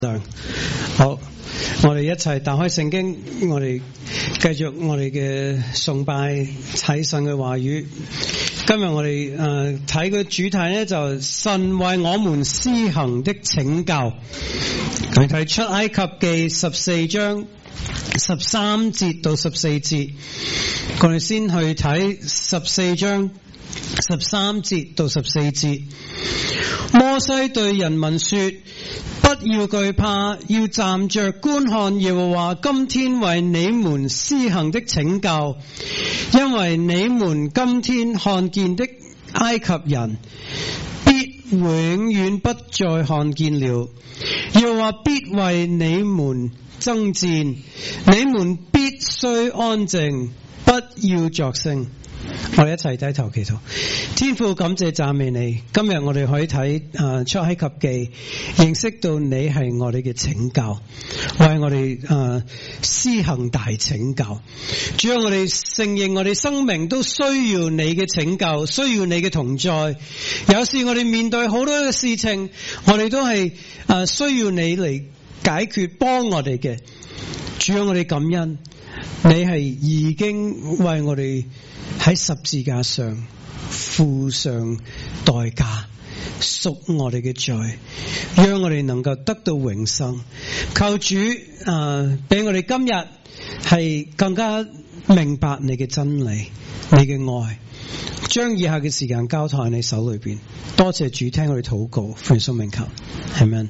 好，我哋一齊打開聖經，我哋繼續我哋嘅崇拜睇神嘅話語。今日我哋睇嘅主題呢，就神為我們施行的拯救。我哋睇出埃及記14章13節到14節，我哋先去睇14章13節到14節。摩西對人民說：不要懼怕，要站着觀看耶和華今天為你們施行的拯救，因為你們今天看見的埃及人，必永遠不再看見了。耶和華必為你們爭戰，你們必須安靜，不要作聲。我哋一齊低頭祈禱。天父，感謝讚美你，今日我哋可以睇出埃及記，認識到你係我哋嘅拯救，為我哋施行大拯救。主啊，我哋承認我哋生命都需要你嘅拯救，需要你嘅同在。有時我哋面對好多嘅事情，我哋都係需要你嚟解決，幫我哋嘅。主啊，我哋感恩，你係已經為我哋喺十字架上付上代價，贖我哋嘅罪，讓我哋能夠得到永生。求主俾我哋今日係更加明白你嘅真理，你嘅愛。將以下嘅時間交託喺你手裏邊。多謝主，聽我哋禱告，奉耶穌名求，阿們。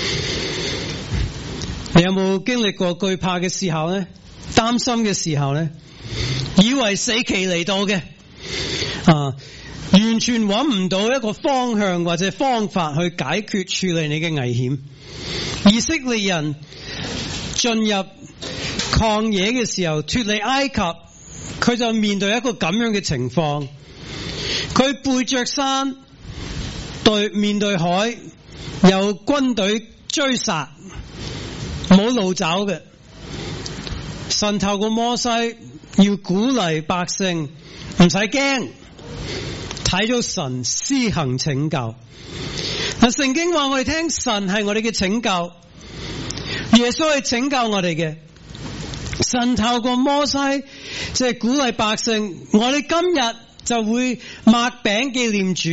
你有冇經歷過懼怕嘅時候呢？擔心嘅時候呢？以為死期嚟到嘅，完全揾唔到一個方向或者方法去解決處理你嘅危險。以色列人進入曠野嘅時候，脫離埃及，佢就面對一個咁樣嘅情況。佢背着山，面對海，有軍隊追殺，冇路走嘅。神透過摩西要鼓勵百姓唔使驚，睇到神施行拯救。聖經話我哋聽，神係我哋嘅拯救，耶穌係拯救我哋嘅。神透過摩西即係鼓勵百姓，我哋今日就會擘餅紀念主。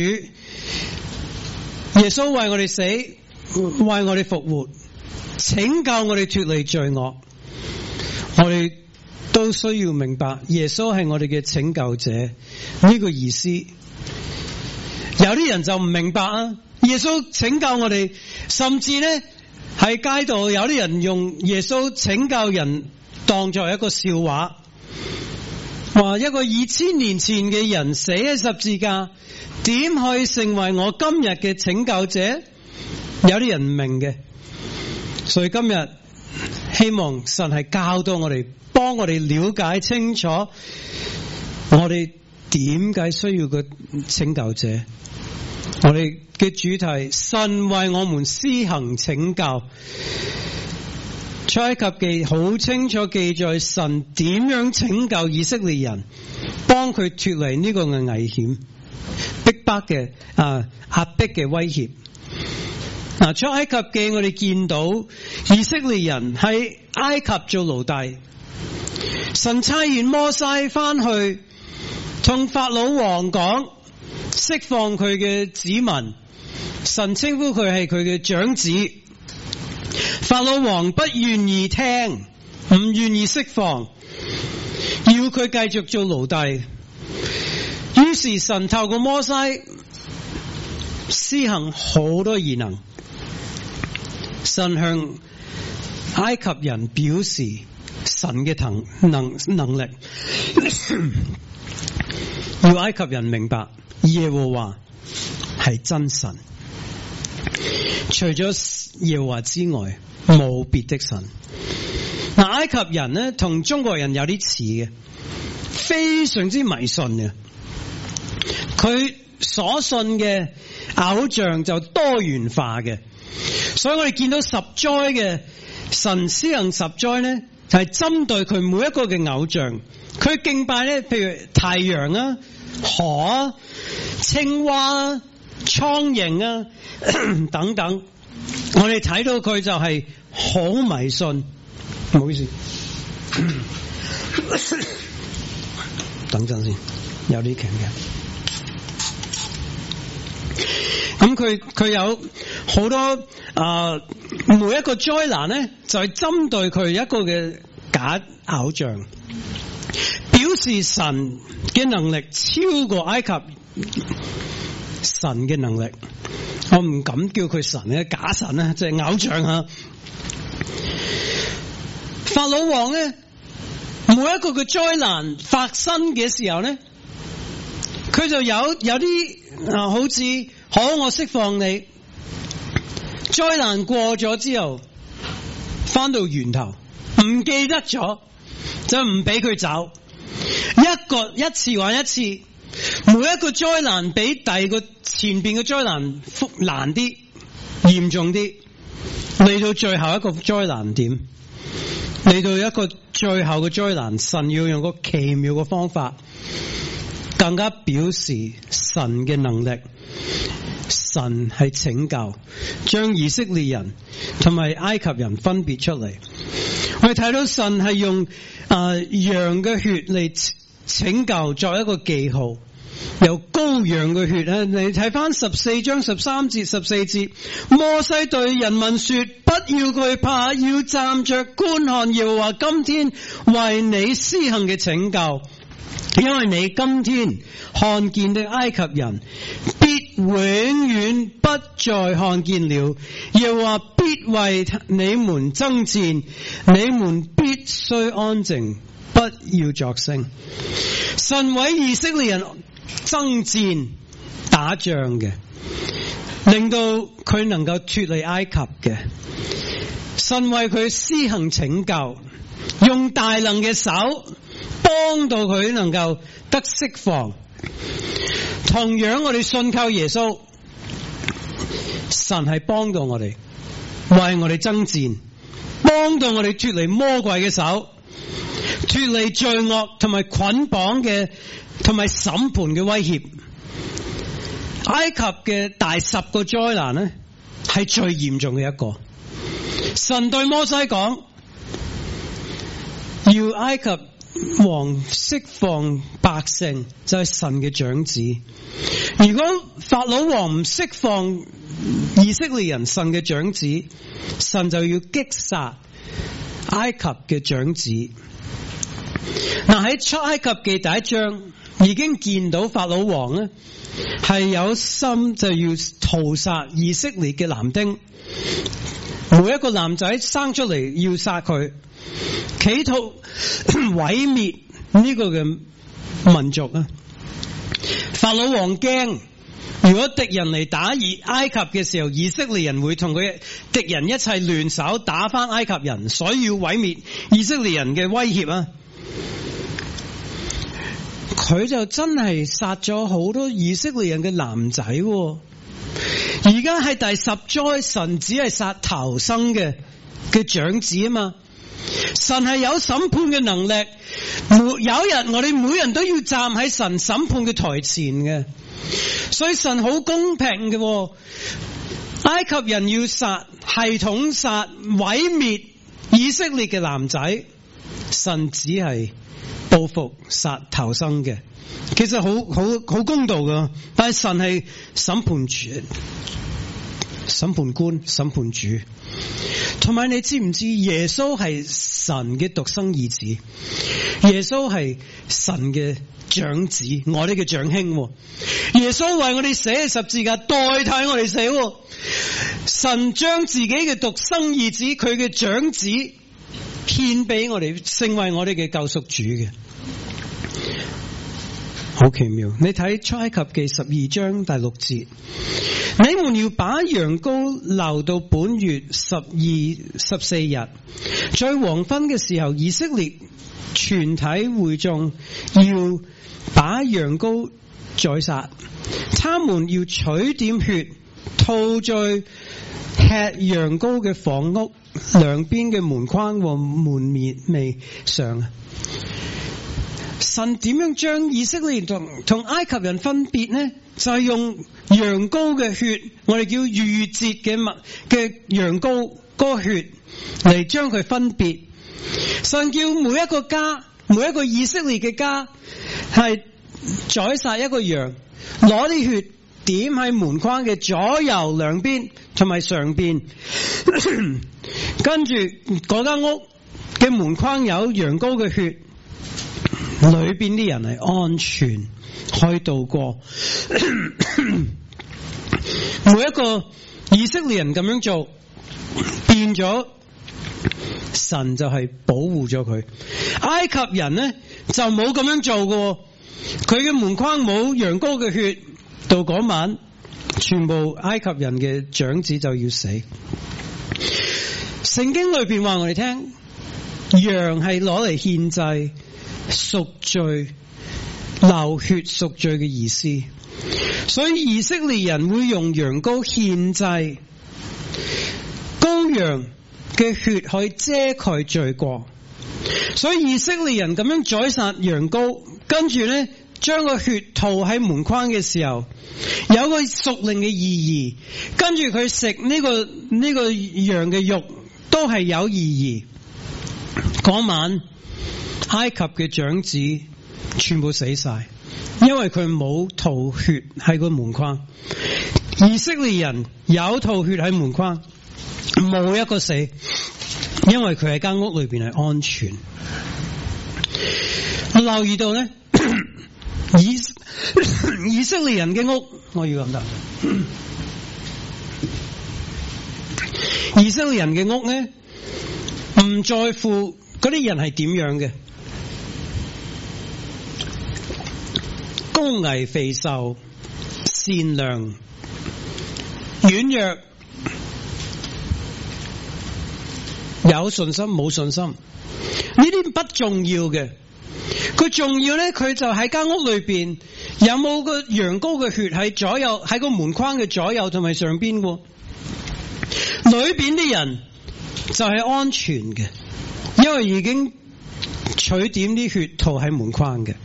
耶穌為我哋死，為我哋復活，拯救我哋脫離罪惡。我哋都需要明白耶穌係我哋嘅拯救者呢個意思。有啲人就唔明白啊，耶穌拯救我哋，甚至呢喺街道有啲人用耶穌拯救人當作一個笑話，話一個2000年前嘅人死喺十字架，點可以成為我今日嘅拯救者？有啲人唔明嘅，所以今日希望神係教導我哋，幫我哋了解清楚，我哋點解需要個拯救者。我哋嘅主題，神為我們施行拯救。出埃及記好清楚記載神點樣拯救以色列人，幫佢脫離呢個嘅危險、逼迫嘅壓迫嘅威脅。出埃及記我哋見到以色列人喺埃及做奴隸，神差遣摩西翻去同法老王講，釋放佢嘅子民，神稱呼佢係佢嘅長子。法老王不願意聽，唔願意釋放，要佢繼續做奴隸。於是神透過摩西施行好多異能，神向埃及人表示神嘅能力，要埃及人明白耶和華係真神，除咗耶和華之外冇別的神。埃及人呢同中國人有啲似嘅，非常之迷信嘅，佢所信嘅偶像就多元化嘅，所以我哋見到十災嘅神施行十災呢，就係針對佢每一個嘅偶像。佢敬拜呢，譬如太陽啊、河啊、青蛙啊、蒼蠅啊等等， 我哋睇到佢就係好迷信。唔好意思，等陣先，有啲強嘅。咁佢有好多每一個災難咧，就係針對佢一個嘅假偶像，表示神嘅能力超過埃及神嘅能力。我唔敢叫佢神咧，假神咧，即係偶像吓。法老王咧，每一個嘅災難發生嘅時候咧，佢就有啲好似好，我釋放你。災難過咗之後，翻到源頭，唔記得咗，就唔俾佢走。一次玩一次，每一個災難比第二個前邊嘅災難難啲、嚴重啲，嚟到最後一個災難點，嚟到一個最後嘅災難，神要用個奇妙嘅方法，更加表示神嘅能力。神係拯救，將以色列人同埋埃及人分別出嚟。我哋睇到神係用羊嘅血嚟拯救作一個記號，由羔羊嘅血咧，你睇翻14章13節14節，摩西對人民說：不要懼怕，要站着觀看耶和華今天為你施行嘅拯救，因為你今天看見的埃及人必永遠不再看見了，耶和華必為你們爭戰，你們必須安靜，不要作聲。神為以色列人爭戰打仗嘅，令到佢能夠脫離埃及嘅。神為佢施行拯救，用大能嘅手幫到佢能夠得釋放。同樣我哋信靠耶穌，神係幫到我哋，為我哋爭戰，幫到我哋脫離魔鬼嘅手，脫離罪惡同埋捆綁嘅同埋審判嘅威脅。埃及嘅第10個災難呢，係最嚴重嘅一個。神對摩西講，要埃及王釋放百姓，就係神嘅長子。如果法老王唔釋放以色列人，神嘅長子，神就要擊殺埃及嘅長子。喺出埃及記第1章已經見到法老王呢係有心就要屠殺以色列嘅男丁，每一個男仔生出嚟要殺佢，企圖毀滅呢個嘅民族啊！法老王驚，如果敵人嚟打埃及嘅時候，以色列人會同佢敵人一齊聯手打返埃及人，所以要毀滅以色列人嘅威脅啊！佢就真係殺咗好多以色列人嘅男仔。而家係第10災，神只係殺頭生嘅長子啊嘛。神係有審判嘅能力，有一日我哋每人都要站喺神審判嘅台前嘅，所以神好公平嘅。埃及人要殺，系統殺，毀滅以色列嘅男仔，神只係報復殺頭生嘅，其實好公道噶。但係神係審判主、審判官、審判主。同埋你知唔知耶穌係神嘅獨生兒子？耶穌係神嘅長子，我哋嘅長兄。耶穌為我哋寫十字架，代替我哋寫。神將自己嘅獨生兒子，佢嘅長子獻俾我哋，成為我哋嘅救贖主嘅。好奇妙！你睇出埃及記12章第6節，你們要把羊羔留到本月14日，在黃昏嘅時候，以色列全體會眾要把羊羔宰殺，他們要取點血塗在吃羊羔嘅房屋兩邊嘅門框和門楣上。 神點樣將以色列同埃及人分別呢？就係用羊羔嘅血，我哋叫逾節嘅羊羔嗰個血嚟將佢分別。神叫每一個家，每一個以色列嘅家係宰殺一個羊，攞啲血點喺門框嘅左右兩邊同埋上邊，跟住嗰間屋嘅門框有羊羔嘅血，裏邊啲人係安全可以度過。每一個以色列人咁樣做，變咗神就係保護咗佢。埃及人呢就冇咁樣做嘅，佢嘅門框冇羊羔嘅血，到嗰晚全部埃及人嘅長子就要死。聖經裏邊話我哋聽，羊係攞嚟獻祭、贖罪、流血贖罪嘅意思，所以以色列人會用羊羔獻祭，羔羊嘅血可以遮蓋罪過，所以以色列人咁樣宰殺羊羔，跟住呢將個血塗喺門框嘅時候，有個屬靈嘅意義，跟住佢食呢個羊嘅肉都係有意義。嗰晚埃及嘅長子全部死晒，因為佢冇塗血喺個門框。以色列人有塗血喺門框，冇一個死，因為佢喺間屋裏邊係安全。我留意到呢，以色列人嘅屋，我要咁答。以色列人嘅屋呢，唔在乎嗰啲人係點樣嘅，高矮肥瘦、善良、軟弱、有信心冇信心，呢啲不重要嘅。佢重要咧，佢就喺間屋裏邊有冇個羊羔嘅血喺左右，喺個門框嘅左右同埋上邊喎。裏邊啲人就係安全嘅，因為已經取點啲血塗喺門框嘅，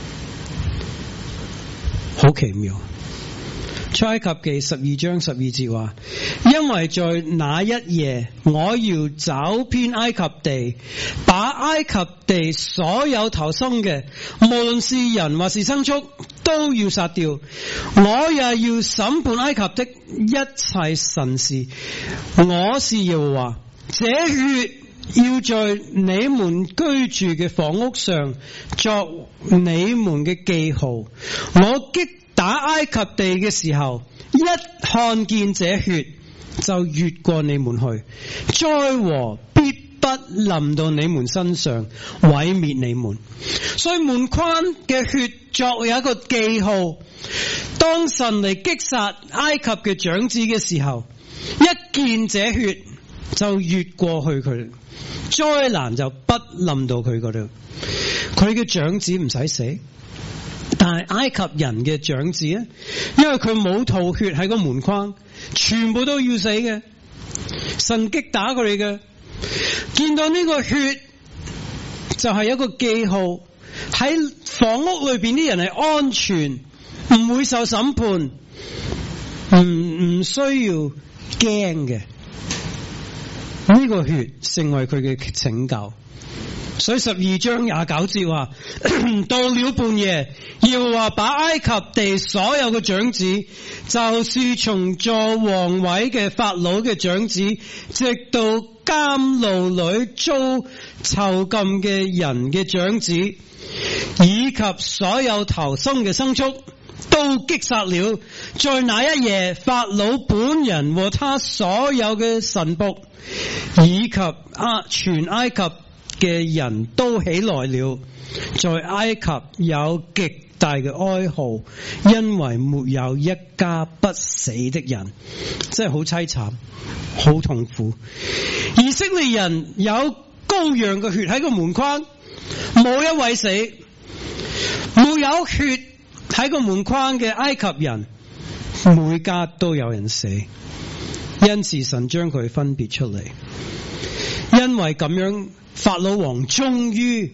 好奇妙。出埃及記12章12節話，因為在那一夜我要走遍埃及地，把埃及地所有頭生嘅，無論是人或是牲畜，都要殺掉。我也要審判埃及的一切神事。我是耶和華，這血要在你們居住嘅房屋上作你們嘅記號。我擊打埃及地嘅時候，一看見這血，就越過你們去，災禍必不臨到你們身上，毀滅你們。所以門框嘅血作為一個記號，當神嚟擊殺埃及嘅長子嘅時候，一見這血就越過去佢，災難就不臨到佢嗰度，佢嘅長子唔使死。但係埃及人嘅長子咧，因為佢冇塗血喺個門框，全部都要死嘅。神擊打佢哋嘅，見到呢個血就係一個記號，喺房屋裏邊啲人係安全，唔會受審判，唔需要驚嘅。呢個血成為佢嘅拯救。所以12章29節話，到了半夜，耶和華把埃及地所有嘅長子，就是從坐王位嘅法老嘅長子，直到監牢裏遭囚禁嘅人嘅長子，以及所有頭生嘅牲畜，都擊殺了。在那一夜，法老本人和他所有嘅臣僕，以及全埃及嘅人都起來了，在埃及有極大嘅哀號，因為沒有一家不死的人，真係好淒慘，好痛苦。以色列人有羔羊嘅血喺個門框，冇一位死；冇有血喺個門框嘅埃及人，每家都有人死。因此神將佢分別出嚟，因為咁樣。法老王終於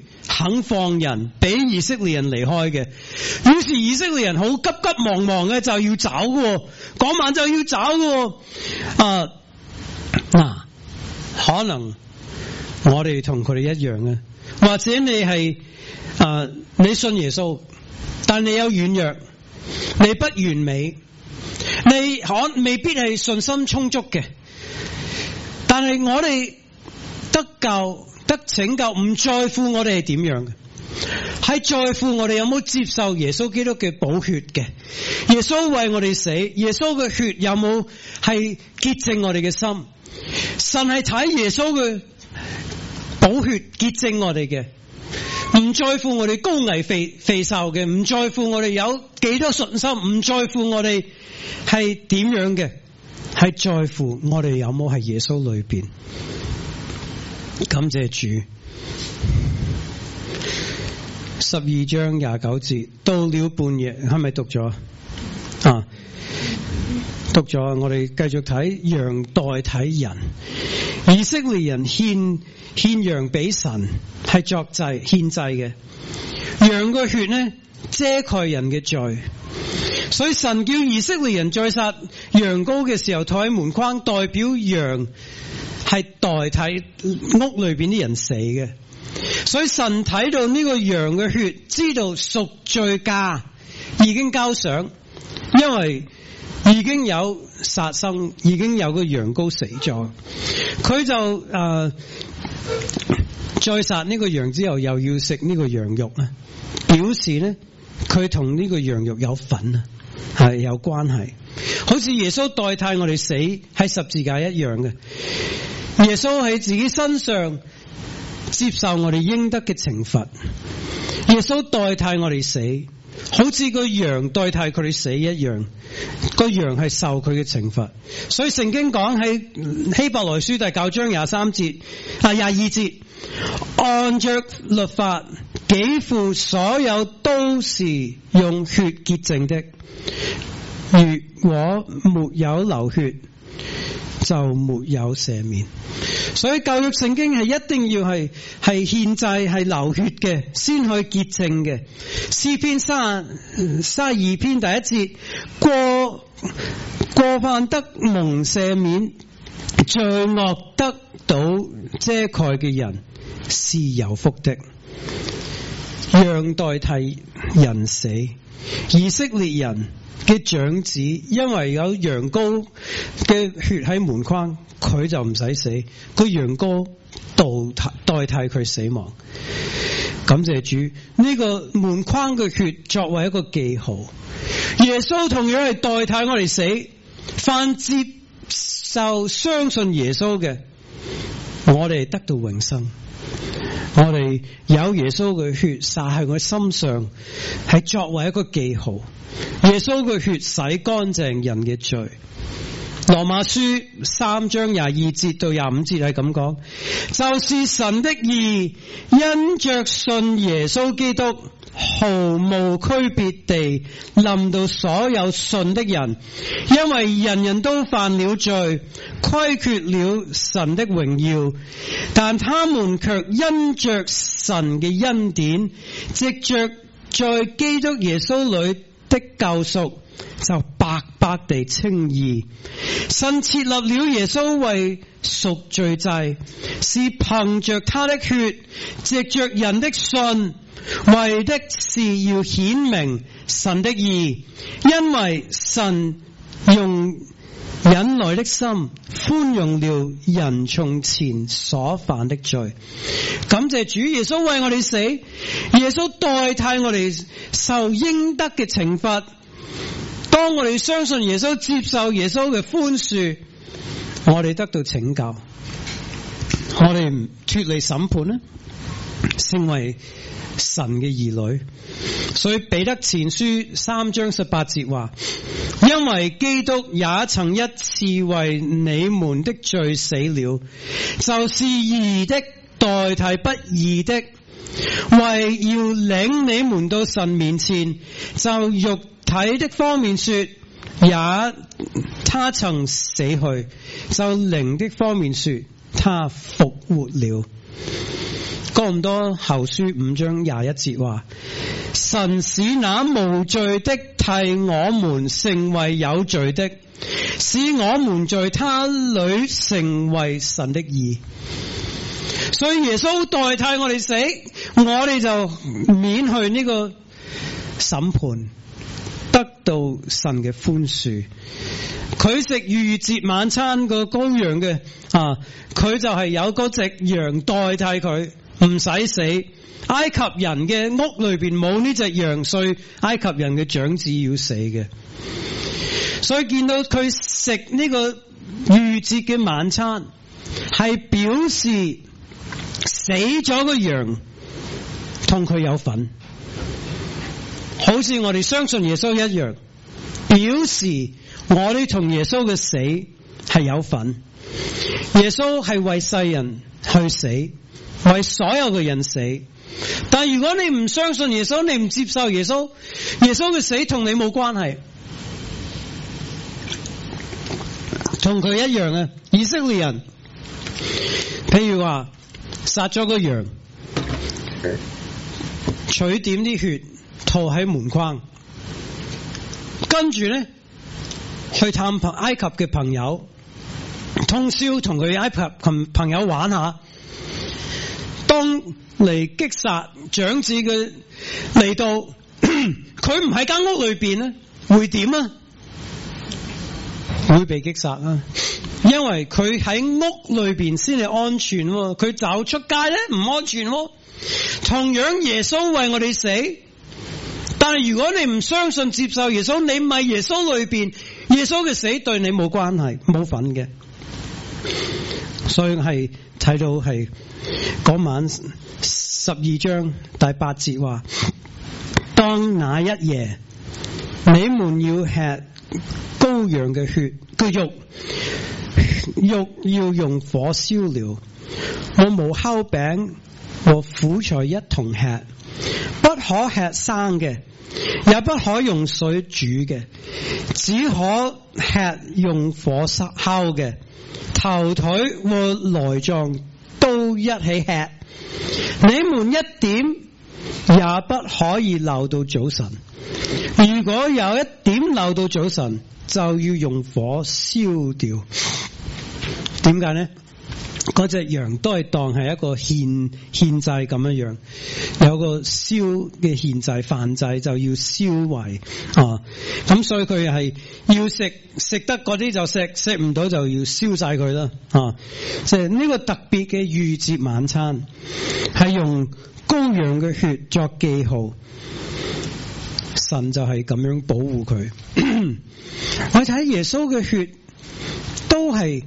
肯放人俾以色列人離開嘅。於是以色列人好急急忙忙嘅就要走嘅，嗰晚就要走嘅。可能我哋同佢哋一樣嘅，或者你係你信耶穌，但你有軟弱，你不完美，你未必係信心充足嘅。但係我哋得救得拯救，唔在乎我哋係點樣嘅，係在乎我哋有冇接受耶穌基督嘅寶血嘅。耶穌為我哋死，耶穌嘅血有冇係潔淨我哋嘅心？神係睇耶穌嘅寶血潔淨我哋嘅，唔在乎我哋高危肥瘦嘅，唔在乎我哋有幾多信心，唔在乎我哋係點樣嘅，係在乎我哋有冇喺耶穌裏邊。感謝主。12章29節，到了半夜，係咪讀咗讀咗，我哋繼續睇羊代替人。以色列人獻羊俾神係作祭獻祭嘅，羊個血呢遮蓋人嘅罪，所以神叫以色列人在殺羊羔嘅時候抬喺門框，代表羊係代替屋裏邊啲人死嘅。所以神睇到呢個羊嘅血，知道贖罪價已經交上，因為已經有殺生，已經有個羊羔死咗，佢就再殺呢個羊之後，又要食呢個羊肉啊，表示呢佢同呢個羊肉有份啊，係有關係，好似耶穌代替我哋死喺十字架一樣嘅。耶穌喺自己身上接受我哋應得嘅懲罰，耶穌代替我哋死，好似個羊代替佢哋死一樣，個羊係受佢嘅懲罰。所以聖經講喺希伯來書第9章22節，按着律法，幾乎所有都是用血潔淨的，如果沒有流血，就沒有赦免。所以舊約聖經係一定要係獻祭係流血嘅，先去潔淨嘅。詩篇32篇第1節，過犯得蒙赦免，罪惡得到遮蓋嘅人是有福的。羊代替人死，以色列人嘅長子因為有羊羔嘅血喺門框，佢就唔使死，個羊羔代替佢死亡。感謝主，呢個門框嘅血作為一個記號，耶穌同樣係代替我哋死。凡接受相信耶穌嘅，我哋得到永生。我哋有耶穌嘅血灑喺我心上，係作為一個記號。耶穌嘅血洗乾淨人嘅罪。羅馬書3章22節到25節係咁講，就是神的義，因着信耶穌基督，毫無區別地臨到所有信的人，因為人人都犯了罪，虧缺了神的榮耀，但他們卻因着神嘅恩典，藉着在基督耶穌裏的救贖，就白白地稱義。神設立了耶穌為贖罪祭，是憑着他的血，藉着人的信，為的是要顯明神的義，因為神用忍耐的心寬容了人從前所犯的罪。感謝主，耶穌為我哋死，耶穌代替我哋受應得嘅懲罰。當我哋相信耶穌，接受耶穌嘅寬恕，我哋得到拯救，我哋唔脫離審判咧，成為神嘅兒女。所以彼得前書3章18節話，因為基督也曾一次為你們的罪死了，就是義的代替不義的，為要領你們到神面前。就肉體的方面說，也他曾死去；就靈的方面說，他復活了。 哥林多後書5章21節話：神使那無罪的替我們成為有罪的，使我們在他裏成為神的義。所以耶穌代替我哋死，我哋就免去呢個審判，得到神嘅寬恕。佢食逾越節晚餐個羔羊嘅佢就係有嗰隻羊代替佢，唔使死。埃及人嘅屋裏邊冇呢隻羊，所以埃及人嘅長子要死嘅。所以見到佢食呢個逾越節嘅晚餐，係表示死咗個羊同佢有份，好似我哋相信耶穌一樣，表示我哋同耶穌嘅死係有份。耶穌係為世人去死，為所有嘅人死。但如果你唔相信耶穌，你唔接受耶穌，耶穌嘅死同你冇關係。同佢一樣啊，以色列人譬如話殺咗個羊，取點啲血塗喺門框，跟住咧去探埃及嘅朋友，通宵同佢埃及朋友玩下。當嚟擊殺長子嘅嚟到，佢唔喺間屋裏邊咧，會點啊？會被擊殺啊！因為佢喺屋裏邊先係安全，佢走出街咧唔安全。同樣耶穌為我哋死，但係如果你唔相信接受耶穌，你唔係耶穌裏邊，耶穌嘅死對你冇關係冇份嘅。所以係睇到係嗰晚12章第8節話：當那一夜，你們要吃羔羊嘅血，個肉要用火燒了，和無酵餅和苦菜一同吃，不可吃生嘅，也不可用水煮嘅，只可吃用火烤嘅，頭腿和內臟都一起吃。你們一點也不可以留到早晨，如果有一點留到早晨，就要用火燒掉。點解呢？嗰隻羊都係當係一個獻祭咁樣樣，有個燒嘅獻祭燔祭就要燒為咁所以佢係要食得嗰啲就食唔到就要燒晒佢啦即係呢個特別嘅逾越節晚餐係用羔羊嘅血作記號，神就係咁樣保護佢。我睇耶穌嘅血都係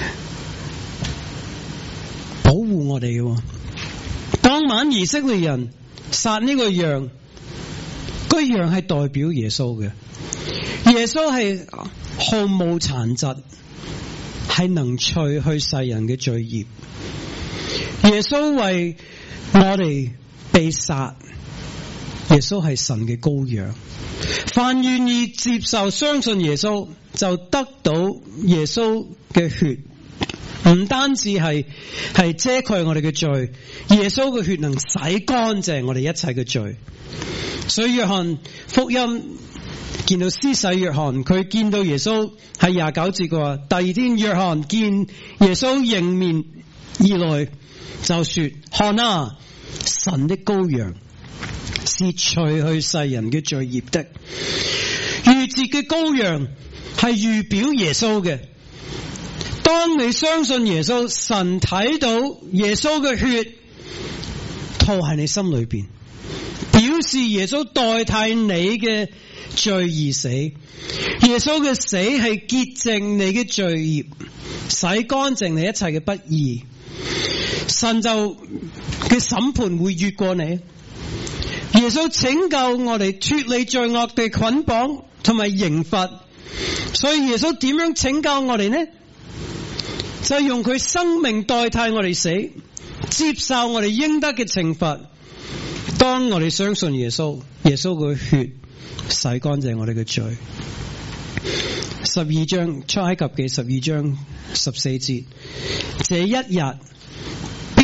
保護我哋嘅。當晚以色列人殺呢個羊，個羊係代表耶穌嘅。耶穌係毫無殘疾，係能除去世人嘅罪孽。耶穌為我哋被殺，耶穌係神嘅羔羊。凡願意接受相信耶穌，就得到耶穌嘅血。唔單止係遮蓋我哋嘅罪，耶穌嘅血能洗乾淨我哋一切嘅罪。所以約翰福音見到施洗約翰，佢見到耶穌喺29節嘅話，第二天約翰見耶穌迎面而來，就說：看啊，神的羔羊，是除去世人嘅罪孽的。逾越節嘅羔羊係預表耶穌嘅。當你相信耶穌，神睇到耶穌嘅血吐喺你心裏邊，表示耶穌代替你嘅罪而死。耶穌嘅死係潔淨你嘅罪孽，洗乾淨你一切嘅不義。神就嘅審判會越過你。耶穌拯救我哋脫離罪惡嘅捆綁同埋刑罰。所以耶穌點樣拯救我哋呢？就係用佢生命代替我哋死，接受我哋應得嘅懲罰。當我哋相信耶穌，耶穌嘅血洗乾淨我哋嘅罪。12章出埃及記12章14節，這一日必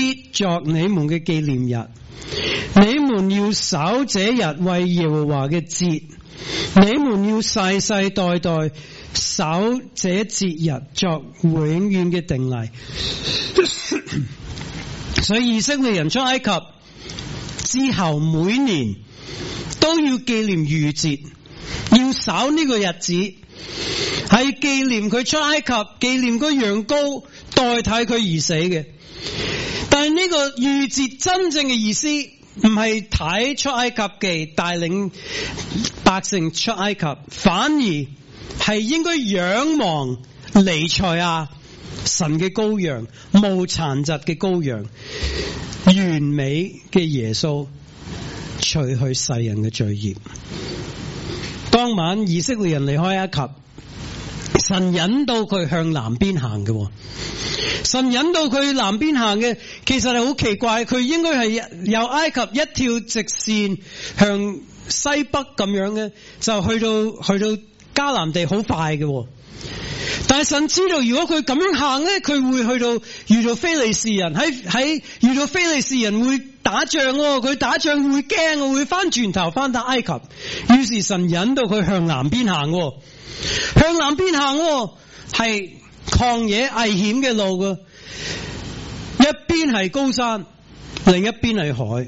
必作你們嘅紀念日。你們要守這日為耶和華嘅節，你們要世世代代守這節日作永遠嘅定例。所以以色列人出埃及之後，每年都要紀念逾節，要守呢個日子，係紀念佢出埃及，紀念嗰羊羔代替佢而死嘅。但係呢個逾節真正嘅意思，唔係睇出埃及記帶領百姓出埃及，反而係應該仰望彌賽亞，神嘅羔羊，無殘疾嘅羔羊，完美嘅耶穌，除去世人嘅罪孽。當晚以色列人離開埃及，神引導佢向南邊行嘅。神引導佢南邊行嘅，其實係好奇怪，佢應該係由埃及一條直線向西北咁樣嘅，就去到迦南地好快嘅。但係神知道，如果佢咁樣行咧，佢會遇到非利士人，喺遇到非利士人會打仗，佢打仗會驚，會翻轉頭翻到埃及。於是神引導佢向南邊行，向南邊行係曠野危險嘅路嘅，一邊係高山，另一邊係海。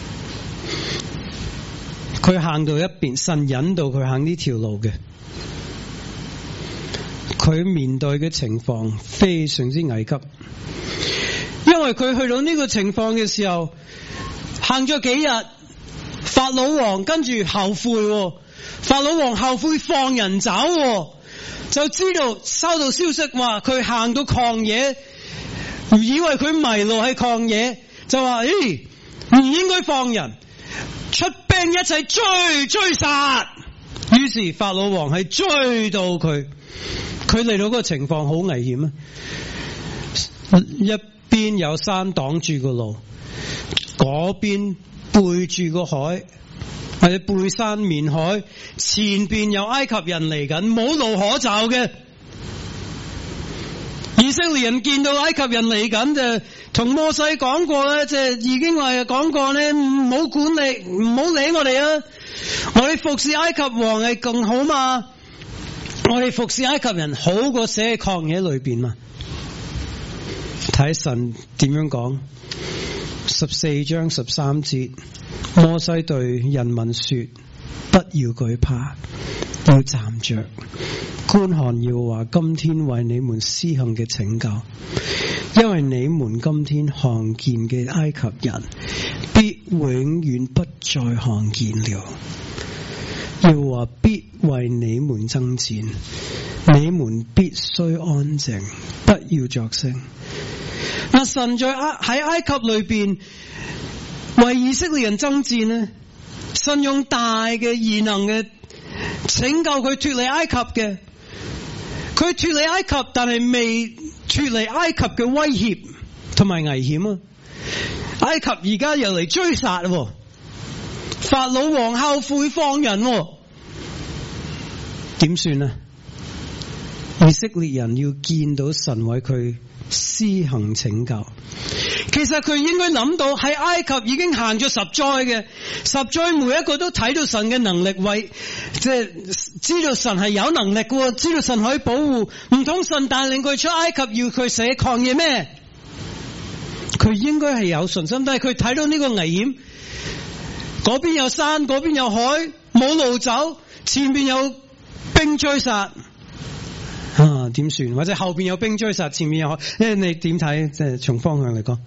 佢行到一邊，神引導佢行呢條路嘅。佢面對嘅情況非常之危急，因為佢去到呢個情況嘅時候，行咗幾日，法老王跟住後悔，法老王後悔放人走，就知道收到消息話佢行到曠野，以為佢迷路喺曠野，就話唔應該放人，出兵一齊追殺。於是法老王係追到佢嚟到嗰個情況好危險啊！一邊有山擋住個路，嗰邊背住個海，或者背山面海，前邊有埃及人嚟緊，冇路可走嘅。以色列人見到埃及人嚟緊，就同摩西講過咧，即係已經話講過咧，唔好管理，唔好理我哋啊！我哋服侍埃及王係更好嘛？我哋服侍埃及人好過死喺曠野裏邊嘛？睇神點樣講，14章13節，摩西對人民說：不要懼怕，要站着觀看耶和華今天為你們施行嘅拯救，因為你們今天看見嘅埃及人，必永遠不再看見了。耶和華必為你們爭戰，你們必須安靜，不要作聲。嗱，神喺埃及裏邊為以色列人爭戰呢，神用大嘅異能嘅拯救佢脫離埃及嘅，佢脫離埃及，但係未脫離埃及嘅威脅同埋危險啊！埃及而家又嚟追殺，法老王後悔放人，點算啊？以色列人要見到神為佢施行拯救，其實佢應該諗到喺埃及已經行咗10災嘅，10災每一個都睇到神嘅能力，即係知道神係有能力嘅，知道神可以保護，唔通神帶領佢出埃及要佢死曠野咩？佢應該係有信心，但係佢睇到呢個危險，嗰邊有山，嗰邊有海，冇路走，前邊有兵追殺。點算？或者後邊有兵追殺，前面有海，你點睇？即係從方向嚟講，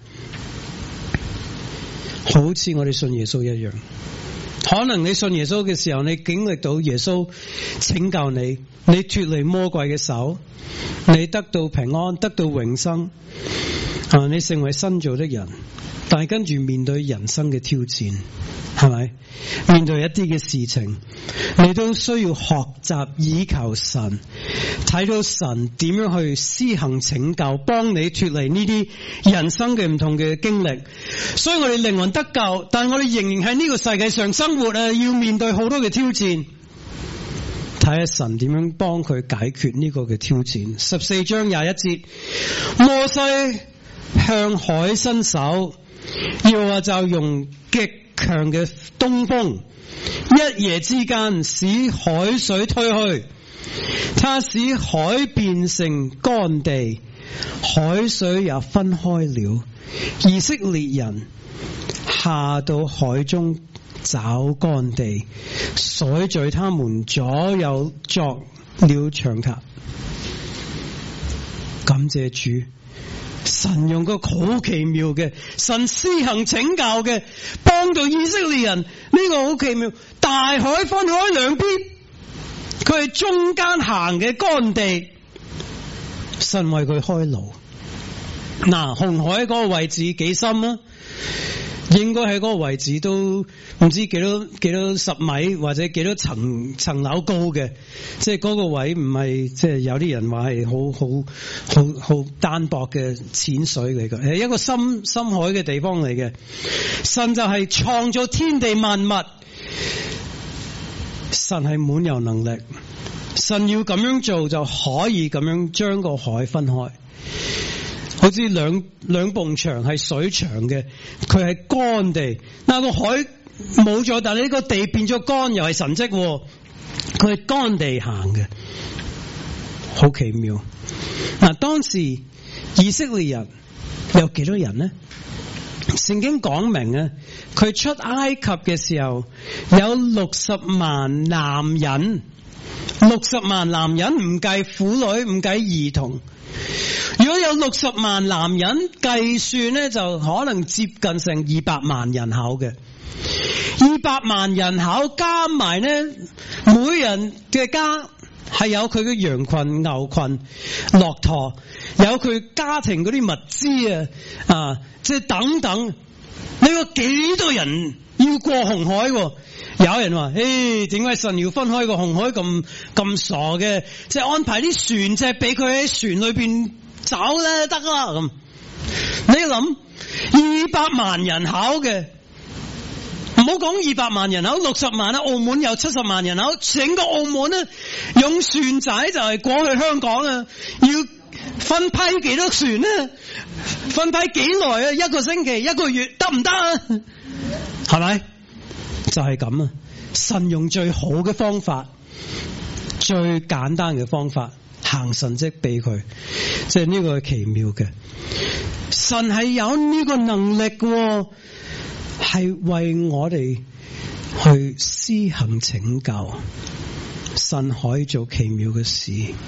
好似我哋信耶穌一樣。可能你信耶穌嘅時候，你經歷到耶穌拯救你，你脫離魔鬼嘅手，你得到平安，得到永生，你成為新造的人。但係跟住面對人生嘅挑戰，係咪？面對一啲嘅事情，你都需要學習倚靠神，睇到神點樣去施行拯救，幫你脫離呢啲人生嘅唔同嘅經歷。所以我哋靈魂得救，但我哋仍然喺呢個世界上生活啊，要面對好多嘅挑戰。睇下神點樣幫佢解決呢個嘅挑戰。14章21節，摩西向海伸手，要話就用極強嘅東風，一夜之間使海水退去，他使海變成乾地，海水也分開了。以色列人下到海中找乾地，水在他們左右作了牆垣。感謝主，神用個好奇妙嘅，神施行拯救嘅，幫到以色列人。呢個好奇妙，大海分開兩邊，佢係中間行嘅乾地，神為佢開路。嗱，紅海嗰個位置幾深啊？應該喺嗰個位置都唔知幾多十米或者幾多層樓高嘅，即係嗰個位唔係即係有啲人話係好單薄嘅淺水嚟嘅，係一個深海嘅地方嚟嘅。神就係創造天地萬物，神係滿有能力，神要咁樣做就可以咁樣將個海分開。好似兩埲牆係水牆嘅，佢係乾地。嗱，個海冇咗，但係呢個地變咗乾，又係神蹟。佢係乾地行嘅，好奇妙。嗱，當時以色列人有幾多人呢？聖經講明啊，佢出埃及嘅時候有60萬男人，60萬男人唔計婦女，唔計兒童。如果有60萬男人計算呢，就可能接近成200萬人口嘅。200萬人口加埋呢，每人嘅家係有佢嘅羊群、牛群、駱駝，有佢家庭嗰啲物資啊，即係等等。你話幾多人要過紅海？有人話：點解神要分開個紅海咁傻嘅？即係安排啲船隻俾佢喺船裏邊走咧得啦咁。你諗200萬人口嘅，唔好講200萬人口，60萬啦，澳門有70萬人口，整個澳門咧用船仔就係過去香港啊，要分批幾多船咧？分批幾耐啊？一個星期、一個月得唔得啊？係咪？就係咁啊！神用最好嘅方法，最簡單嘅方法行神蹟俾佢，即係呢個係奇妙嘅。神係有呢個能力嘅，係為我哋去施行拯救。神可以做奇妙嘅事。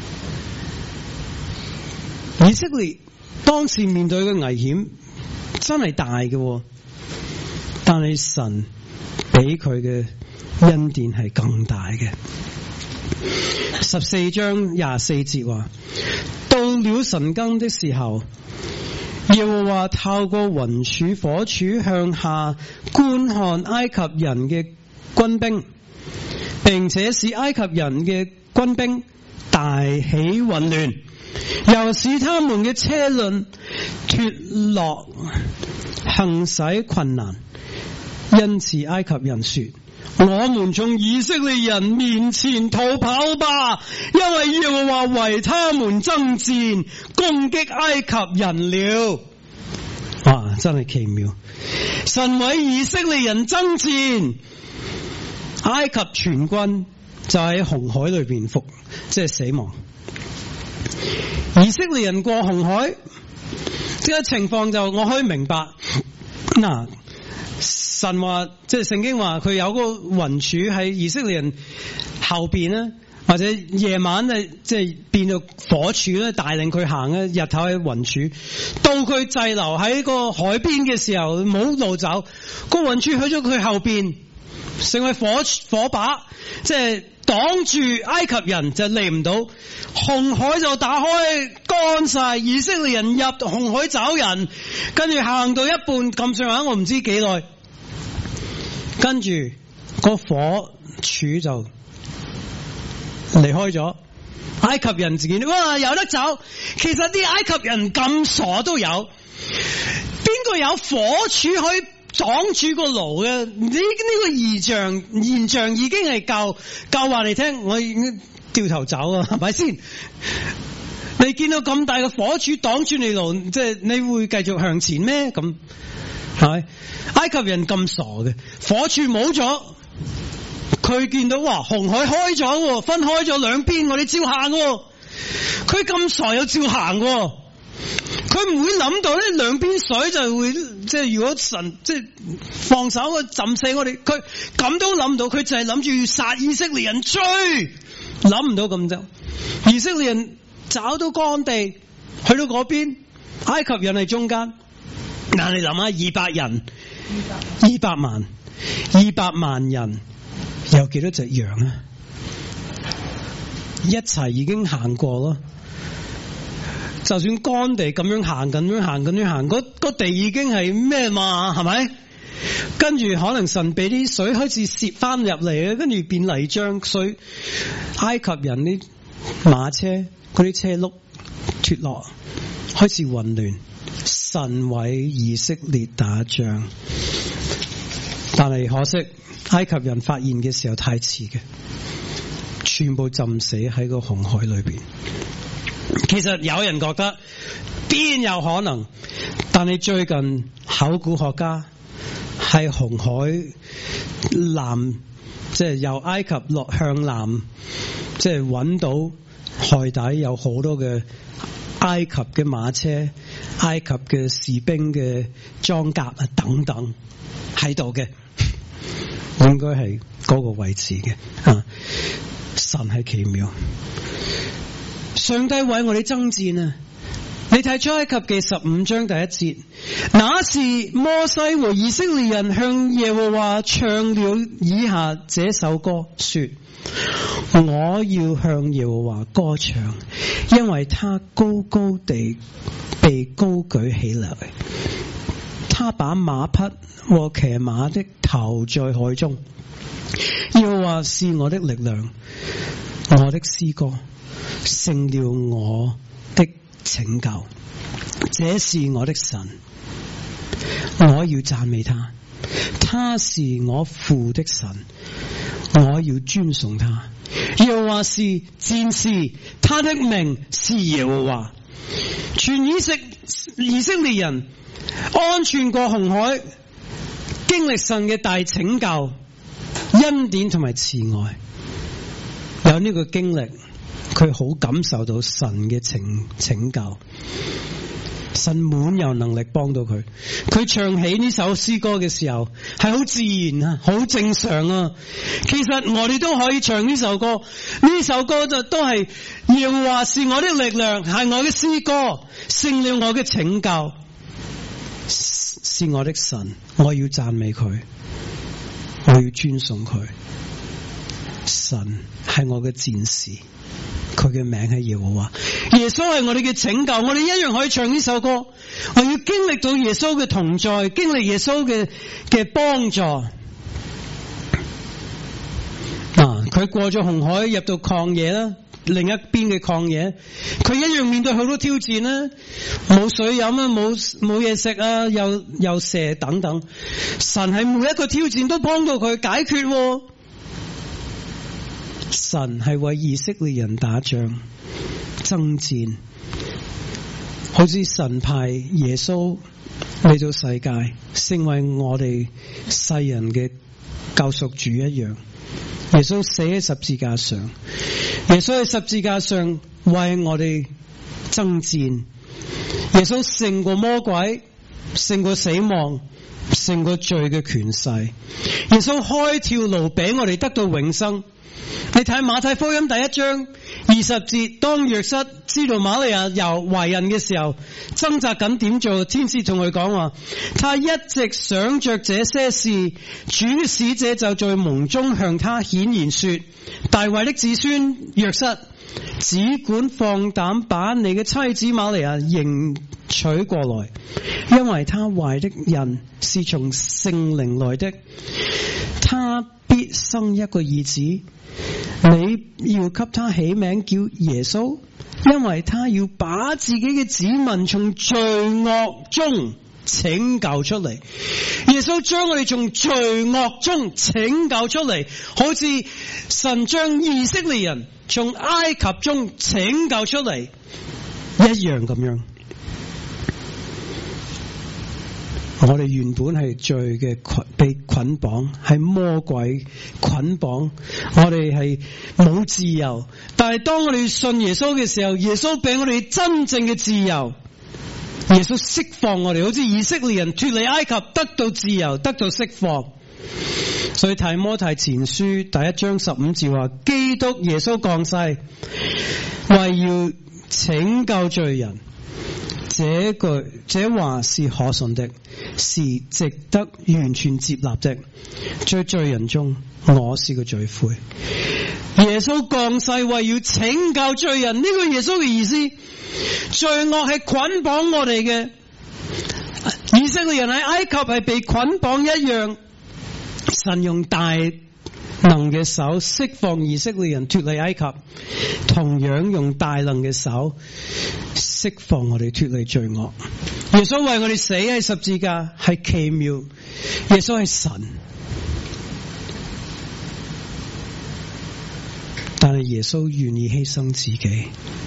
以色列當時面對嘅危險真係大嘅，但係神俾佢嘅恩典係更大嘅。14章24節話：到了晨更的時候，耶和華透過雲柱火柱向下觀看埃及人嘅軍兵，並且使埃及人嘅軍兵大起混亂，又使他們嘅車輪脫落，行駛困難。因此埃及人說：我們從以色列人面前逃跑吧，因為耶和華為他們爭戰，攻擊埃及人了。哇，真係奇妙！神為以色列人爭戰，埃及全軍就喺紅海裏邊即係死亡。以色列人過紅海，呢個情況就我可以明白。嗱，神話即係聖經話佢有個雲柱喺以色列人後邊咧，或者夜晚咧即係變到火柱咧帶領佢行咧，日頭喺雲柱，到佢滯留喺個海邊嘅時候冇路走，個雲柱去咗佢後邊，成為火把，即係擋住埃及人就嚟唔到，紅海就打開乾晒，以色列人入紅海走人，跟住行到一半咁上下，我唔知幾耐。跟住個火柱就離開咗，埃及人自己哇有得走。其實啲埃及人咁傻都有，邊個有火柱可以擋住個爐嘅？呢個現象已經係夠話你聽，我已經掉頭走啊，係咪先？ 你見到咁大嘅火柱擋住你路，即係你會繼續向前咩？咁係埃及人咁傻嘅，火柱冇咗，佢見到哇紅海開咗，分開咗兩邊，我哋照行。佢咁傻又照行，佢唔會諗到呢兩邊水就會即係如果神即係放手去浸死我哋，佢咁都諗到，佢就係諗住要殺以色列人追，諗唔到咁多。以色列人找到乾地，去到嗰邊，埃及人喺中間。嗱，你諗下200人，200萬人，有幾多隻羊啊？一齊已經行過咯。就算乾地咁樣行，嗰地已經係咩嘛？係咪？跟住可能神俾啲水開始泄翻入嚟啊，跟住變泥漿，所以埃及人啲馬車嗰啲車轆脫落，開始混亂。神為以色列打仗，但係可惜埃及人發現嘅時候太遲嘅，全部浸死喺個紅海裏邊。其實有人覺得邊有可能，但係最近考古學家喺紅海南，即係由埃及落向南，即係揾到海底有好多嘅埃及嘅馬車、埃及嘅士兵嘅裝甲啊等等喺度嘅，應該係嗰個位置嘅啊！神係奇妙。上帝為我哋爭戰啊！你睇出埃及記15章第1節，那時摩西和以色列人向耶和華唱了以下這首歌，說：我要向耶和華歌唱，因為他高高地被高舉起來，他把馬匹和騎馬的投在海中。耶和華是我的力量，我的詩歌勝了我的拯救，這是我的神，我要讚美他，他是我父的神，我要尊崇他。耶和華是戰士，他的名是耶和華。全以色列人安全過紅海，經歷神嘅大拯救、恩典同埋慈愛，有呢個經歷，佢好感受到神嘅拯救，神滿有能力幫到佢。佢唱起呢首詩歌嘅時候係好自然啊，好正常啊。其實我哋都可以唱呢首歌，呢首歌就都係耶和華是我的力量，係我嘅詩歌，勝了我嘅拯救，是我的神，我要讚美佢，我要尊崇佢。神係我嘅戰士，佢嘅名係耶和華。耶穌係我哋嘅拯救，我哋一樣可以唱呢首歌。我要經歷到耶穌嘅同在，經歷耶穌嘅幫助。佢過咗紅海入到曠野啦，另一邊嘅曠野，佢一樣面對好多挑戰啦，冇水飲啊，冇嘢食啊，又蛇等等。神喺每一個挑戰都幫到佢解決。神係為以色列人打仗爭戰，好似神派耶穌嚟到世界，成為我哋世人嘅救贖主一樣。耶穌死喺十字架上，耶穌喺十字架上為我哋爭戰。耶穌勝過魔鬼，勝過死亡，勝過罪嘅權勢。耶穌開條路俾我哋得到永生。你睇馬太福音第1章20節，當約瑟知道瑪利亞又懷孕嘅時候，掙扎緊點做，天使同佢講話，他一直想着這些事，主的使者就在夢中向他顯現說，大衛的子孫約瑟，只管放膽把你嘅妻子瑪利亞迎娶過來，因為他懷的人是從聖靈來的，他必生一個兒子，你要給他起名叫耶穌，因為他要把自己嘅子民從罪惡中拯救出嚟。耶穌將我哋從罪惡中拯救出嚟，好似神將以色列人從埃及中拯救出嚟。 一樣咁樣。我哋原本係罪嘅被捆綁，係魔鬼捆綁，我哋係冇自由。但係當我哋信耶穌嘅時候，耶穌俾我哋真正嘅自由。耶穌釋放我哋，好似以色列人脫離埃及，得到自由，得到釋放。所以提摩太前書第1章15節話：基督耶穌降世，為要拯救罪人。這話是可信的，是值得完全接納的。在罪人中，我是個罪魁。耶穌降世為要拯救罪人，呢個耶穌嘅意思。罪惡係捆綁我哋嘅，以色列人喺埃及係被捆綁一樣。神用大能嘅手釋放以色列人脫離埃及，同樣用大能嘅手釋放我哋脫離罪惡。耶穌為我哋死喺十字架係奇妙，耶穌係神，但係耶穌願意犧牲自己。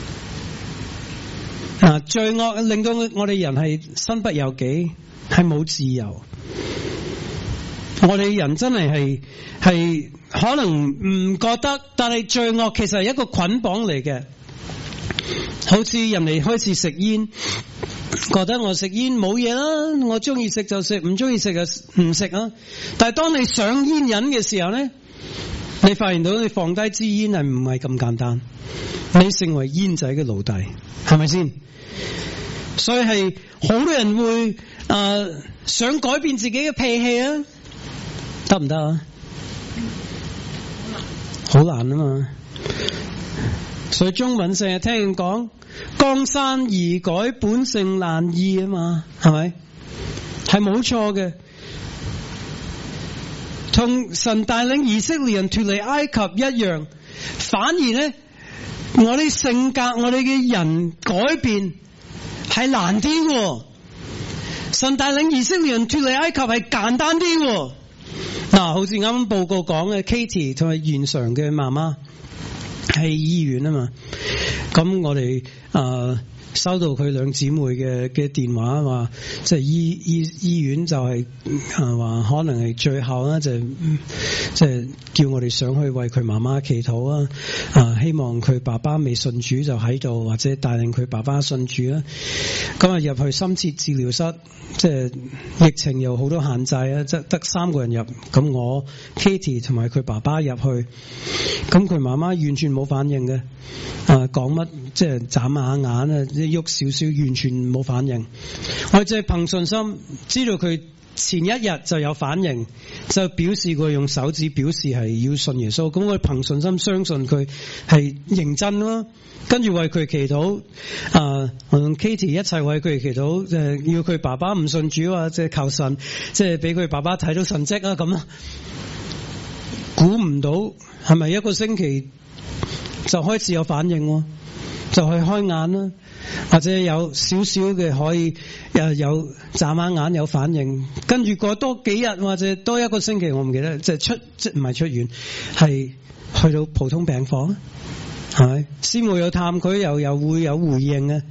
罪惡令到我哋人係身不由己，係冇自由。我哋人真係可能唔覺得，但係罪惡其實係一個捆綁嚟嘅。好似人哋開始食煙，覺得我食煙冇嘢啦，我中意食就食，唔中意食就唔食啊。但係當你上煙癮嘅時候咧，你發現到你放低支煙係唔係咁簡單，你成為煙仔嘅奴隸，係咪先？所以係好多人會想改變自己嘅脾氣啊，得唔得啊？好難啊嘛。所以中文成日聽人講江山易改，本性難移啊嘛，係咪？係冇錯嘅。同神帶領以色列人脫離埃及一樣，反而咧，我哋性格，我哋嘅人改變係難啲喎。神帶領以色列人脫離埃及係簡單啲喎。嗱，好似啱啱報告講嘅 Katie 同埋現常嘅媽媽喺醫院啊嘛，咁我哋收到佢兩姊妹嘅電話，話即係醫院就係話可能係最後啦，即係叫我哋上去為佢媽媽祈禱啊，希望佢爸爸未信主就喺度，或者帶領佢爸爸信主啦。咁啊入去深切治療室，即係疫情有好多限制啊，即係得3個人入，咁我 Katie 同埋佢爸爸入去，咁佢媽媽完全冇反應嘅，講乜即係眨下眼啊，喐少少完全冇反應。我淨係憑信心知道佢前一日就有反應，就表示佢用手指表示係要信耶穌。咁我憑信心相信佢係認真咯，跟住為佢祈禱。我同 Katie 一齊為佢祈禱，要佢爸爸唔信主啊，即係求神，即係俾佢爸爸睇到神蹟啊咁啊。估唔到係咪一個星期就開始有反應，就去開眼啦，或者有少少嘅可以有眨下眼有反應，跟住過多幾日或者多一個星期，我唔記得，即唔係出院，係去到普通病房，係咪？師母有探佢，又會有回應嘅，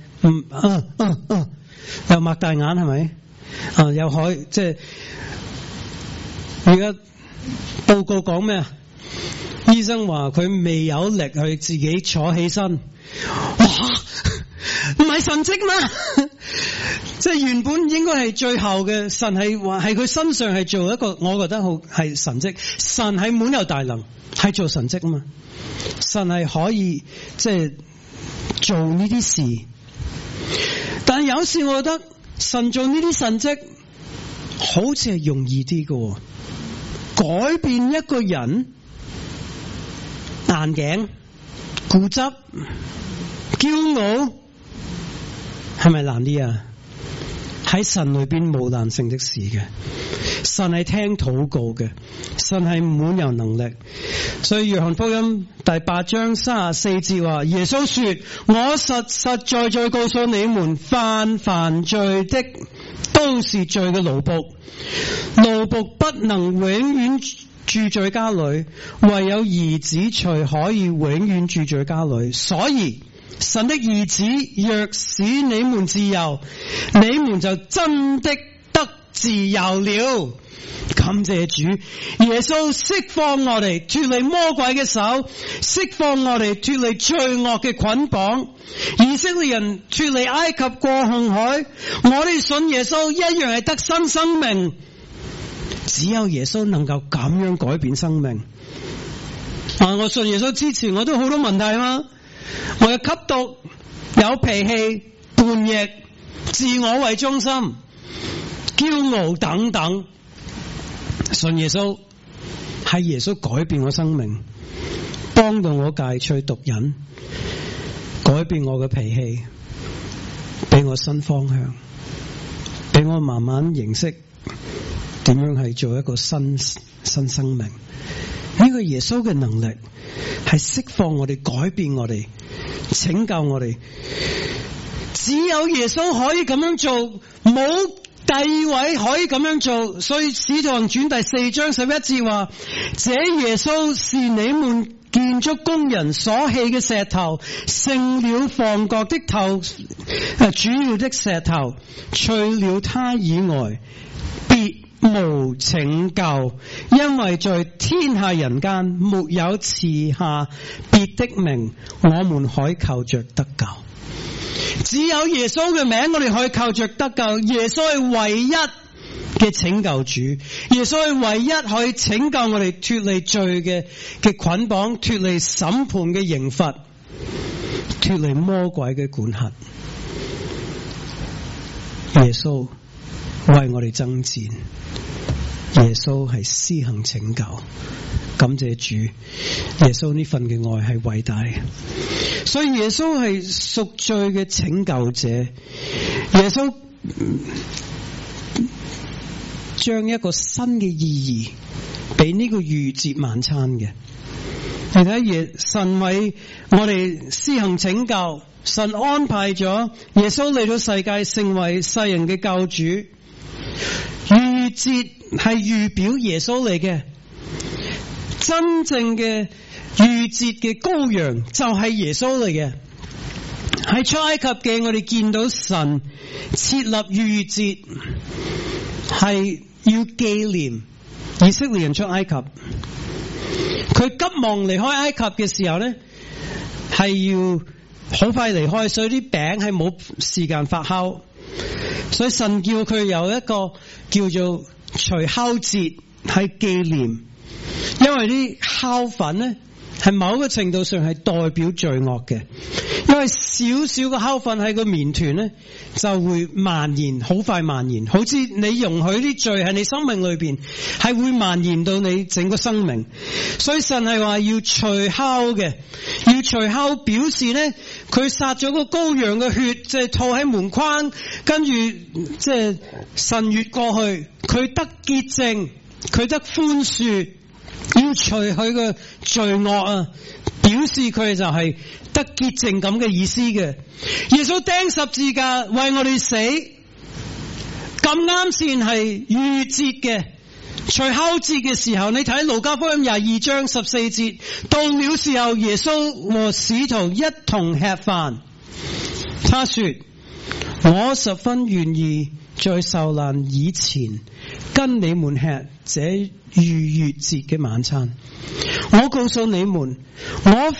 又擘大眼，係咪？又可以即係而家報告講咩啊？醫生話佢未有力去自己坐起身。哇，唔係神蹟嘛？即係原本應該係最後嘅，神係話係佢身上係做一個，我覺得好係神蹟。神係滿有大能，係做神蹟啊嘛。神係可以即係做呢啲事，但係有時我覺得神做呢啲神蹟好似係容易啲嘅，改變一個人硬頸、固執、驕傲，係咪難啲啊？喺神裏邊冇難成的事嘅，神係聽禱告嘅，神係滿有能力。所以約翰福音第8章34節話，耶穌說：我實實在在告訴你們，犯罪的都是罪嘅奴僕，奴僕不能永遠住在家裏，唯有兒子才可以永遠住在家裏。所以神的兒子若使你們自由，你們就真的得自由了。感謝主，耶穌釋放我哋脫離魔鬼嘅手，釋放我哋脫離罪惡嘅捆綁。以色列人脫離埃及過紅海，我哋信耶穌一樣係得新生命。只有耶穌能夠咁樣改變生命。我信耶穌之前我都好多問題嘛，我有吸毒、有脾氣、叛逆、自我為中心、驕傲等等。信耶穌係耶穌改變我生命，幫到我戒除毒癮，改變我嘅脾氣，俾我新方向，俾我慢慢認識點樣係做一個新生命。呢個耶穌嘅能力係釋放我哋、改變我哋、拯救我哋。只有耶穌可以咁樣做，冇第二位可以咁樣做。所以使徒行傳第4章11節話：這耶穌是你們建築工人所棄嘅石頭，成了房角的主要的石頭。除了他以外，別無拯救，因為在天下人間沒有賜下別的名，我們可以靠着得救。只有耶穌嘅名，我哋可以靠着得救。耶穌係唯一嘅拯救主，耶穌係唯一可以拯救我哋脫離罪嘅捆綁，脫離審判嘅刑罰，脫離魔鬼嘅管轄。耶穌為我哋爭戰，耶穌係施行拯救。感謝主，耶穌呢份嘅愛係偉大，所以耶穌係贖罪嘅拯救者。耶穌將一個新嘅意義俾呢個逾節晚餐嘅。你睇神為我哋施行拯救，神安排咗耶穌嚟到世界成為世人嘅救主。逾節係預表耶穌嚟嘅。真正嘅逾節嘅羔羊就係耶穌嚟嘅。喺出埃及記我哋見到神設立逾節，係要紀念以色列人出埃及。佢急忙離開埃及嘅時候呢，係要好快離開，所以啲餅係冇時間發酵，所以神叫佢有一個叫做除酵節，係紀念。因為啲酵粉呢係某個程度上係代表罪惡嘅，因為少少嘅酵粉喺個麵團呢就會蔓延，好快蔓延，好似你容許啲罪喺你生命裏邊係會蔓延到你整個生命。所以神係話要除酵嘅，要除酵表示呢佢殺咗個羔羊嘅血，即係吐喺門框，跟住即係神越過去，佢得潔淨，佢得寬恕。要除佢嘅罪惡啊，表示佢就係得潔淨咁嘅意思嘅。耶穌釘十字架為我哋死，咁啱先係逾節嘅除酵節嘅時候，你睇路加福音22章14節，到了時候耶穌和使徒一同吃飯，他說：我十分願意在受難以前跟你們吃這逾越節嘅晚餐。我告訴你們，我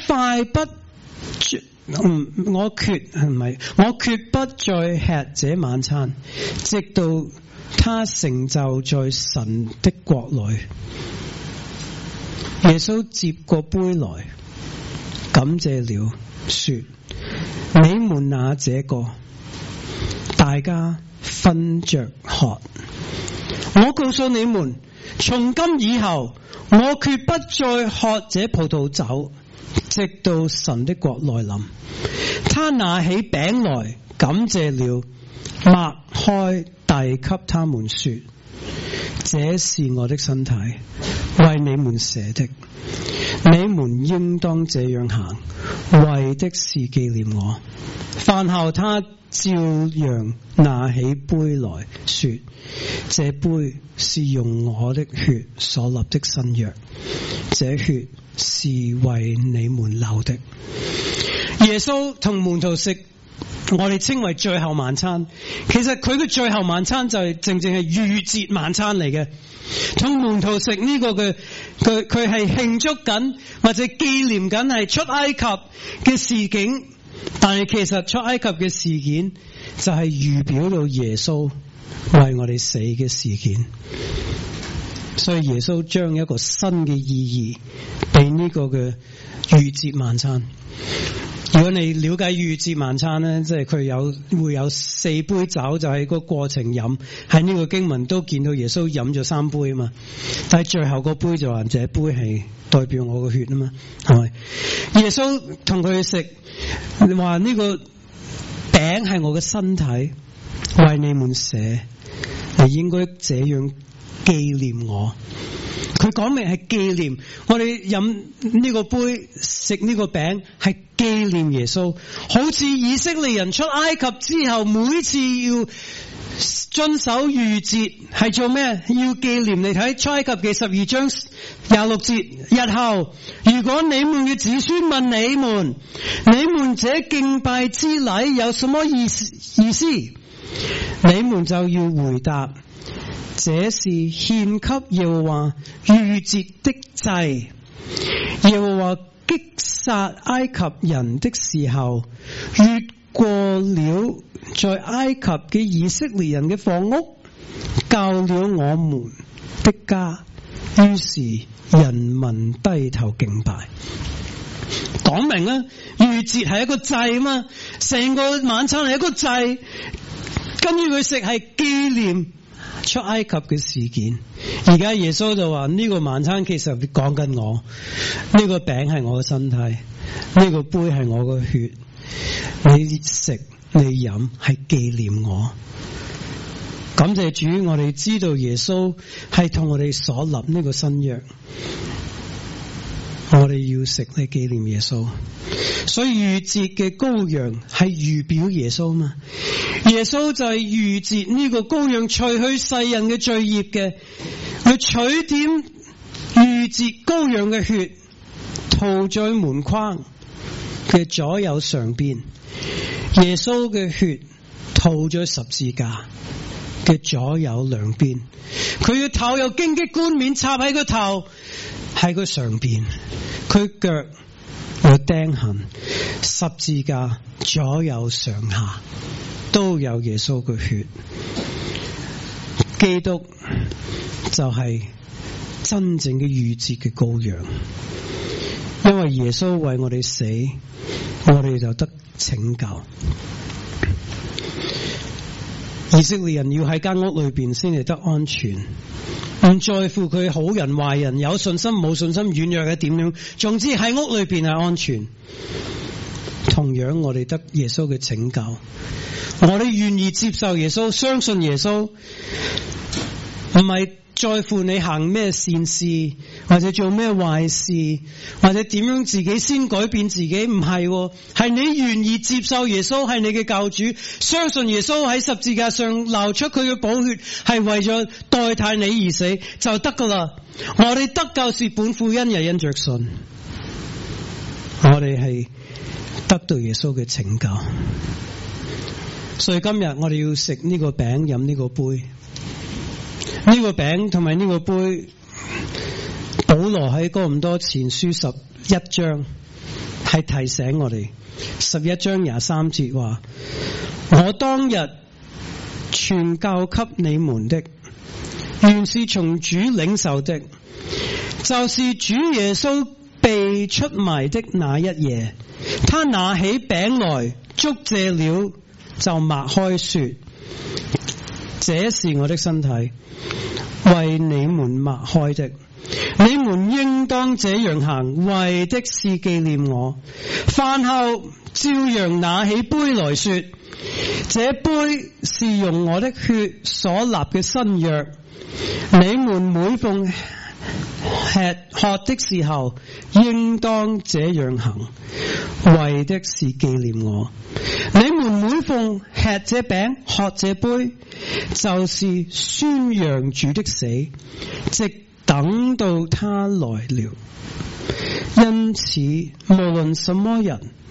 決不再吃這晚餐，直到它成就在神的國裏。耶穌接過杯來，感謝了，說：你們拿這個，大家分着喝。我告訴你們，從今以後，我決不再喝這葡萄酒，直到神的國來臨。他拿起餅來，感謝了，擘開遞給他們說：這是我的身體，為你們捨的，你們應當這樣行，為的是紀念我。飯後他照樣拿起杯來說：這杯是用我的血所立的新約，這血是為你們流的。 耶穌同門徒食我哋稱為最後晚餐，其實佢嘅最後晚餐就係正正係逾節晚餐嚟嘅。同門徒食呢個嘅佢係慶祝緊或者紀念緊係出埃及嘅事件，但係其實出埃及嘅事件就係預表到耶穌為我哋死嘅事件。所以耶穌將一個新嘅意義俾呢個嘅逾節晚餐。如果你了解逾節晚餐咧，即係佢會有4杯酒，就係個過程飲。喺呢個經文都見到耶穌飲咗3杯啊嘛，但係最後個杯就話這杯係代表我嘅血啊嘛，係咪？耶穌同佢食話呢個餅係我嘅身體，為你們捨，你應該這樣紀念我。佢講明係紀念，我哋飲呢個杯食呢個餅係紀念耶穌，好似以色列人出埃及之後每次要遵守逾節係做咩？要紀念。你睇出埃及記12章26節，日後如果你們嘅子孫問你們這敬拜之禮有什麼意思，你們就要回答，這是獻給耶和華逾節的祭。耶和華擊殺埃及人的時候，越過了在埃及嘅以色列人嘅房屋，救了我們的家。於是人民低頭敬拜。講明啦，逾節係一個祭啊嘛，成個晚餐係一個祭，跟住佢食係紀念出埃及嘅事件。而家耶穌就話呢個晚餐其實講緊我，呢個餅係我嘅身體，呢個杯係我嘅血，你食你飲係紀念我。感謝主，我哋知道耶穌係同我哋所立呢個新約，我哋要食嚟紀念耶穌。所以逾節嘅羔羊係預表耶穌嘛，耶穌就係逾節呢個羔羊，除去世人嘅罪孽嘅，佢取點逾節羔羊嘅血，塗在門框嘅左右上邊，耶穌嘅血塗在十字架嘅左右兩邊，佢嘅頭有荊棘冠冕插喺個頭喺個上邊，佢腳有釘痕，十字架左右上下都有耶穌嘅血。基督就係真正嘅逾節嘅羔羊，因為耶穌為我哋死，我哋就得拯救。以色列人要喺間屋裏邊先至得安全，唔在乎佢好人壞人，有信心冇信心，軟弱嘅點樣，總之喺屋裏邊係安全。同樣我哋得耶穌嘅拯救，我哋願意接受耶穌，相信耶穌，唔係在乎你行咩善事，或者做咩壞事，或者點樣自己先改變自己，唔係，係你願意接受耶穌係你嘅救主，相信耶穌喺十字架上流出佢嘅寶血，係為咗代替你而死，就得噶啦。我哋得救是本乎恩，也因着信。我哋係得到耶穌嘅拯救，所以今日我哋要食呢個餅，飲呢個杯。呢個餅同埋呢個杯，保羅喺哥林多前書11章係提醒我哋，11章23節話：我當日傳教給你們的，原是從主領受的，就是主耶穌被出賣的那一夜，他拿起餅來，祝謝了，就擘開說：這是我的身體，為你們擘開的，你們應當這樣行，為的是紀念我。飯後照樣拿起杯來說：這杯是用我的血所立嘅新約，你們每逢吃喝的時候，應當這樣行，為的是紀念我。你們每逢吃這餅喝這杯，就是宣揚主的死，直等到他來了。因此無論什麼人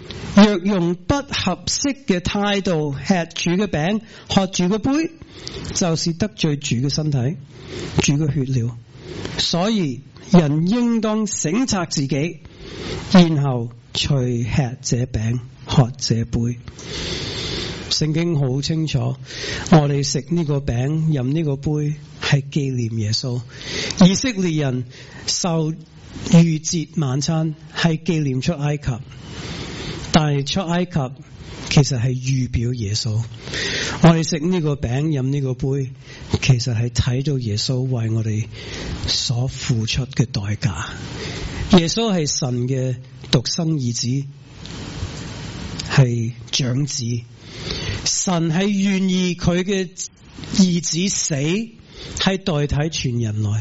若用不合適嘅態度吃主嘅餅，喝主嘅杯，就是得罪主嘅身體、主嘅血了。所以人應當省察自己，然後隨吃這餅，喝這杯。聖經好清楚，我哋食呢個餅、飲呢個杯係紀念耶穌。以色列人受逾節晚餐係紀念出埃及，但係出埃及其實係預表耶穌。我哋食呢個餅、飲呢個杯，其實係睇到耶穌為我哋所付出嘅代價。耶穌係神嘅獨生兒子，係長子。神係願意佢嘅兒子死，係代替全人類，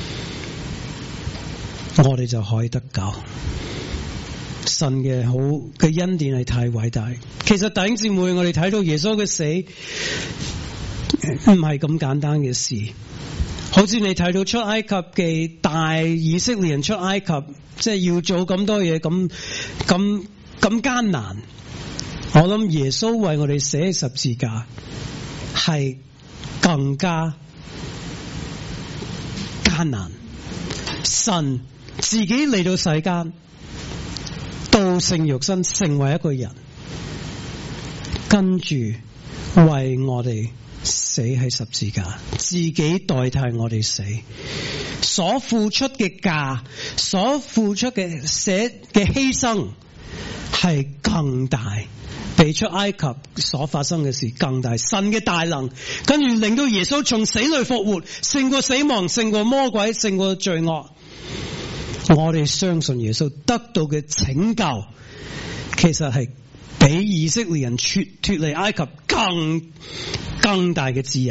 我哋就可以得救。神嘅好嘅恩典係太偉大。其實弟兄姊妹，我哋睇到耶穌嘅死唔係咁簡單嘅事。好似你睇到出埃及嘅大以色列人出埃及，即係要做咁多嘢，咁艱難。我諗耶穌為我哋寫十字架係更加艱難。神自己嚟到世間，道成肉身，成為一個人，跟住為我哋死喺十字架，自己代替我哋死，所付出嘅價，所付出嘅捨嘅犧牲係更大，比出埃及所發生嘅事更大。神嘅大能跟住令到耶穌從死裏復活，勝過死亡，勝過魔鬼，勝過罪惡。我哋相信耶穌得到嘅拯救，其實係比以色列人脫離埃及更大嘅自由。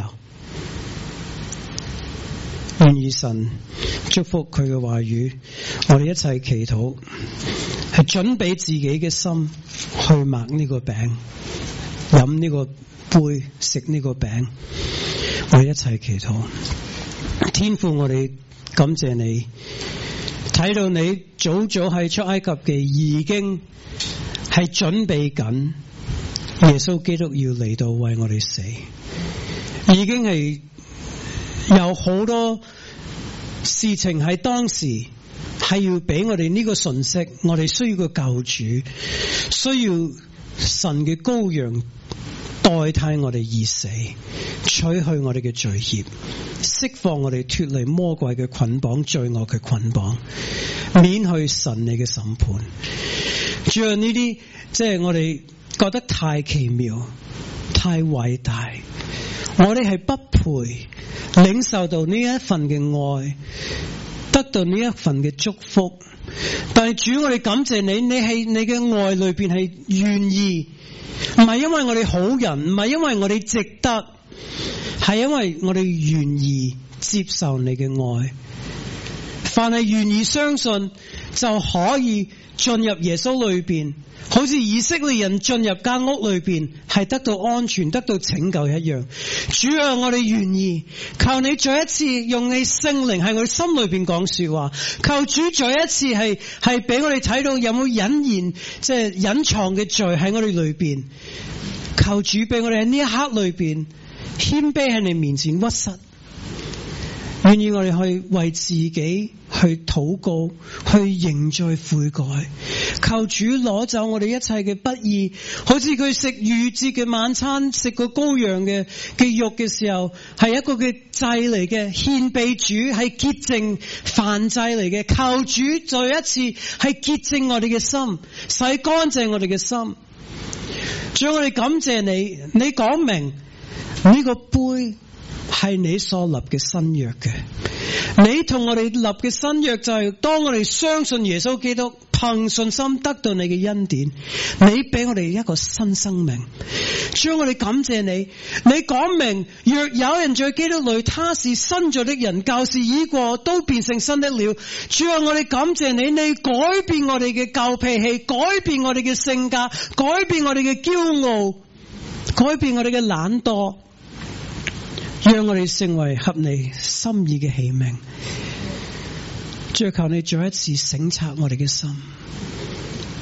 願意神祝福佢嘅話語，我哋一齊祈禱，係準備自己嘅心去擘呢個餅，飲呢個杯，食呢個餅。我哋一齊祈禱。天父，我哋感謝你，睇到你早喺出埃及嘅已經係準備緊耶穌基督要嚟到為我哋死，已經係有好多事情喺當時係要俾我哋呢個信息，我哋需要個救主，需要神嘅羔羊代替我哋而死，取去我哋嘅罪孽，釋放我哋脫離魔鬼嘅捆綁、罪惡嘅捆綁，免去神你嘅審判。主啊，呢啲即係我哋覺得太奇妙、太偉大，我哋係不配領受到呢一份嘅愛，得到呢一份嘅祝福。但係主，我哋感謝你，你嘅愛裏邊係願意，唔係因為我哋好人，唔係因為我哋值得，係因為我哋願意接受你嘅愛。凡係願意相信，就可以進入耶穌裏邊，好似以色列人進入間屋裏邊係得到安全、得到拯救一樣。主啊，我哋願意，求你再一次用你聖靈喺我哋心裏邊講說話，求主再一次係俾我哋睇到有冇隱然即係隱藏嘅罪喺我哋裏邊。求主俾我哋喺呢一刻裏邊謙卑喺你面前屈膝，願意我哋去為自己去禱告，去認罪悔改，求主攞走我哋一切嘅不義。好似佢食逾節嘅晚餐，食個羔羊嘅肉嘅時候，係一個嘅祭嚟嘅，獻俾主係潔淨燔祭嚟嘅。求主再一次係潔淨我哋嘅心，洗乾淨我哋嘅心。主，我哋感謝你，你講明呢個杯係你所立嘅新約嘅，你同我哋立嘅新約就係當我哋相信耶穌基督，憑信心得到你嘅恩典，你俾我哋一個新生命。主，我哋感謝你，你講明若有人在基督裏，他是新造的人，舊事已過，都變成新的了。主啊，我哋感謝你，你改變我哋嘅舊脾氣，改變我哋嘅性格，改變我哋嘅驕傲，改變我哋嘅懶惰，讓我哋成為合你心意嘅器皿。主，求你再一次省察我哋嘅心，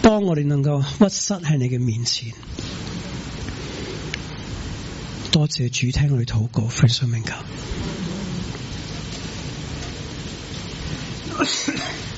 當我哋能夠屈膝喺你嘅面前，多謝主聽我哋禱告，奉主名求。